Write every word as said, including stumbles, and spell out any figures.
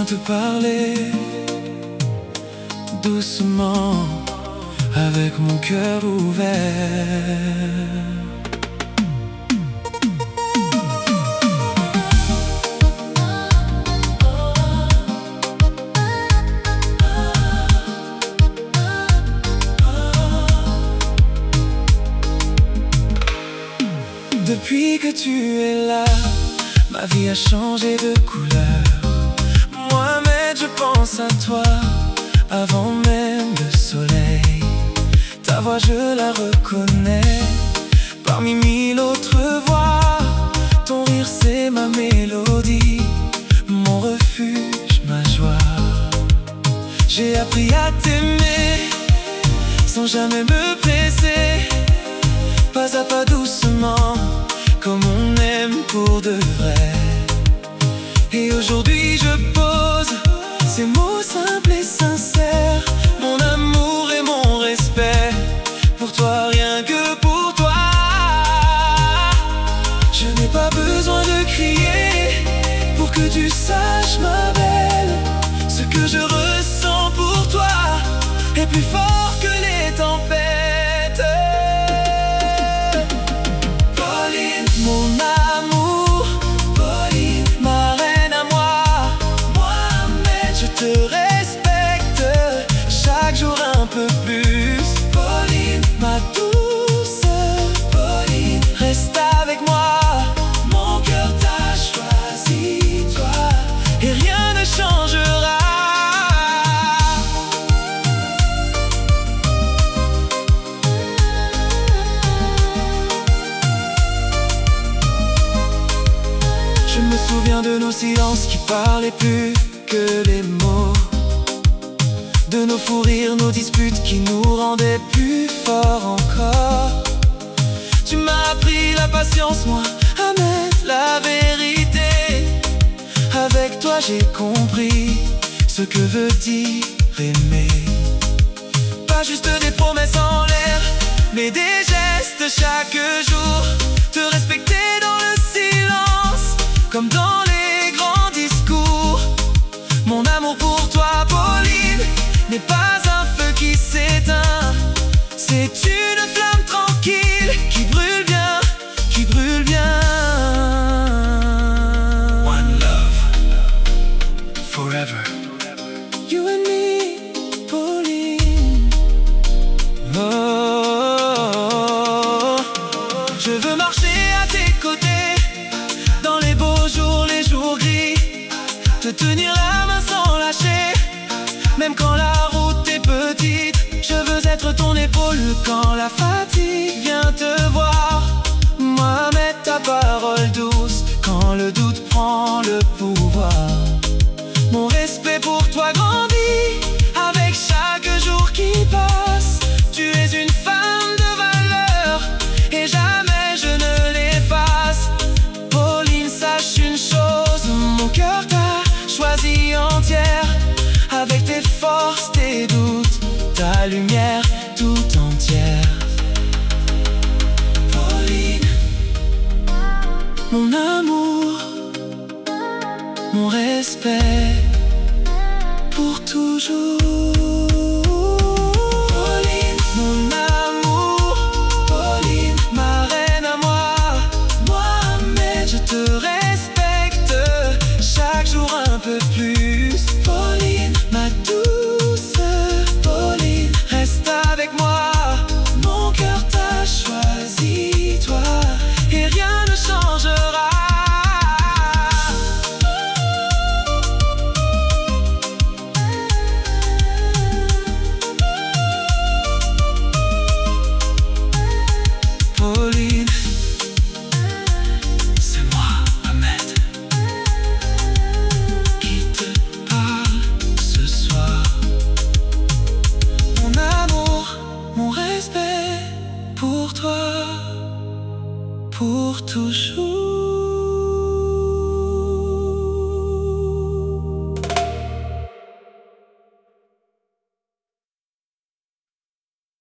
te parler doucement, avec mon cœur ouvert. Depuis que tu es là, ma vie a changé de couleur. Mohamed, je pense à toi avant même le soleil. Ta voix, je la reconnais parmi mille autres voix. Ton rire, c'est ma mélodie, mon refuge, ma joie. J'ai appris à t'aimer sans jamais me presser, pas à pas, doucement, comme on aime pour de vrai. Et aujourd'hui je pose ces mots simples et sincères, mon amour et mon respect pour toi, rien que pour toi. Je n'ai pas besoin de crier pour que tu saches, ma belle, ce que je ressens pour toi est plus fort que les tempêtes. Mon amour, Pauline, ma reine à moi. Mohamed, je te respecte chaque jour un peu plus. Pauline, ma douce Pauline, reste avec moi. Mon cœur t'a choisi, toi, et rien ne changera. Je me souviens de nos silences qui parlaient plus que les mots, de nos fous rires, nos disputes qui nous rendaient plus forts encore. Tu m'as appris la patience, moi, à mettre la vérité. Avec toi j'ai compris ce que veut dire aimer. Pas juste des promesses en l'air, mais des gestes chaque jour. Te respecter dans le silence, comme dans les grands discours. Mon amour pour toi, Pauline, n'est pas un feu qui s'éteint. C'est une flamme tranquille qui brûle bien, qui brûle bien. One love, forever. You and me, Pauline. Oh, je veux marcher à tes côtés dans les beaux jours, les jours gris, te tenir la main sans lâcher, même quand la route est petite. Je veux être ton épaule quand la fatigue vient te voir. Mohamed, ta parole douce quand le doute prend le pouvoir. Mon respect pour toi grandit avec chaque jour qui passe. Tu es une femme de valeur et jamais je ne l'efface. Pauline, sache une chose, mon cœur t'a choisi entière, avec tes forces, tes doutes, ta lumière tout entière. Pauline, mon amour, mon respect pour toujours.